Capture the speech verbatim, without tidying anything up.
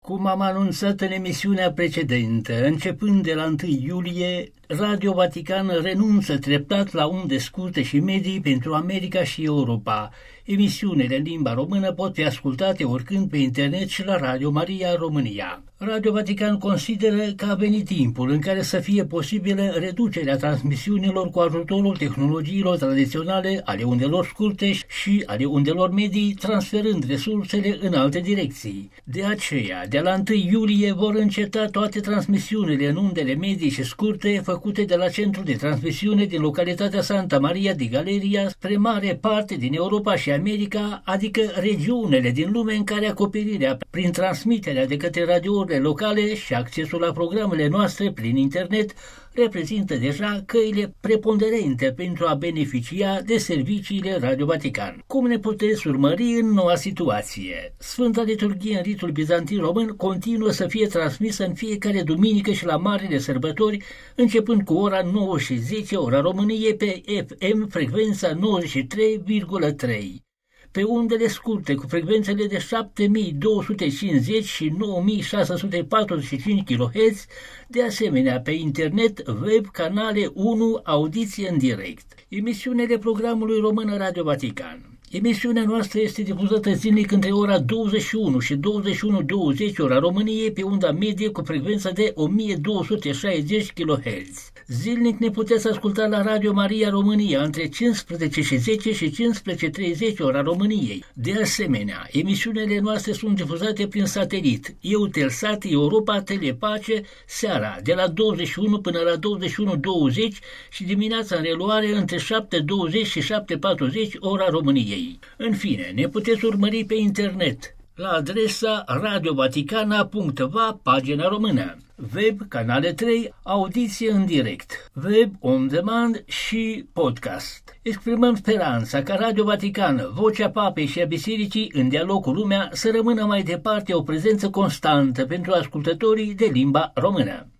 Cum am anunțat în emisiunea precedentă, începând de la întâi iulie, Radio Vatican renunță treptat la unde scurte și medii pentru America și Europa. Emisiunile în limba română pot fi ascultate oricând pe internet și la Radio Maria România. Radio Vatican consideră că a venit timpul în care să fie posibilă reducerea transmisiunilor cu ajutorul tehnologiilor tradiționale ale undelor scurte și ale undelor medii, transferând resursele în alte direcții. De aceea, de la întâi iulie vor înceta toate transmisiunile în undele medii și scurte făcute de la centrul de transmisiune din localitatea Santa Maria di Galeria spre mare parte din Europa și America, adică regiunile din lume în care acoperirea prin transmiterea de către radiourile locale și accesul la programele noastre prin internet reprezintă deja căile preponderente pentru a beneficia de serviciile Radio Vatican. Cum ne puteți urmări în noua situație? Sfânta Liturghie în ritul bizantin român continuă să fie transmisă în fiecare duminică și la marile sărbători, începând cu ora nouă și zece, ora României, pe F M, frecvența nouăzeci și trei virgulă trei. Pe undele scurte cu frecvențele de șapte mii două sute cincizeci și nouă mii șase sute patruzeci și cinci kilohertz, de asemenea pe internet, web, canale unu, audiție în direct. Emisiunile programului român Radio Vatican. Emisiunea noastră este difuzată zilnic între ora douăzeci și unu și douăzeci și unu douăzeci ora României pe unda medie cu frecvența de o mie două sute șaizeci kilohertz. Zilnic ne puteți asculta la Radio Maria România între cincisprezece și zece și cincisprezece treizeci ora României. De asemenea, emisiunile noastre sunt difuzate prin satelit, Eutelsat, Europa, Telepace, seara de la douăzeci și unu până la douăzeci și unu douăzeci și dimineața în reluare între șapte douăzeci și șapte patruzeci ora României. În fine, ne puteți urmări pe internet la adresa radiovaticana punct v a, pagina română, web, canale trei, audiție în direct, web on demand și podcast. Exprimăm speranța ca Radio Vatican, vocea Papei și a Bisericii în dialog cu lumea, să rămână mai departe o prezență constantă pentru ascultătorii de limba română.